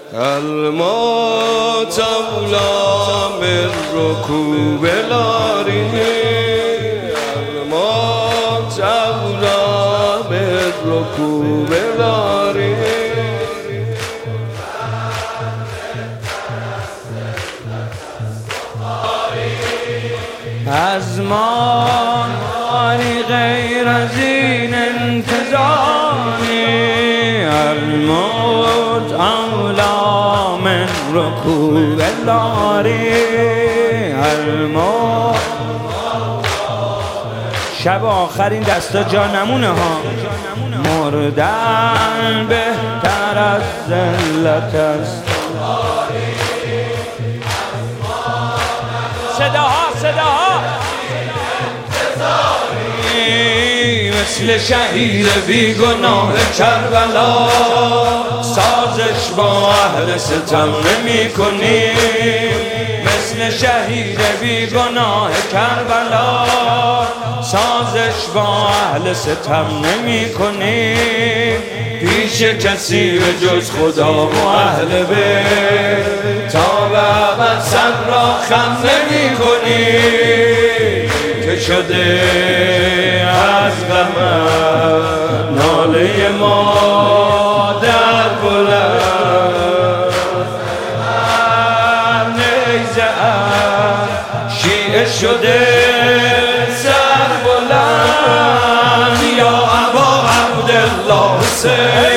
الموت أولى من ركوب العارين، الموت أولى من ركوب العارين. از مانی غیر از این انتظاری، الموت اولی من رکوب العاری. الموت شب آخرین دستا جا نمونه ها، مردن بهتر از ذلت است. صداها مثل شهید بیگناه کربلا، سازش با اهل ستم نمی کنی. مثل شهید بیگناه کربلا، سازش با اهل ستم نمی کنی. پیش کسی به جز خدا و اهل بیت، تا به ابد سر را خم نمی کنی. که شده از غم ناله مادر بلند، نیزه شیعه شده سر بلند. یا ابا عبدالله حسین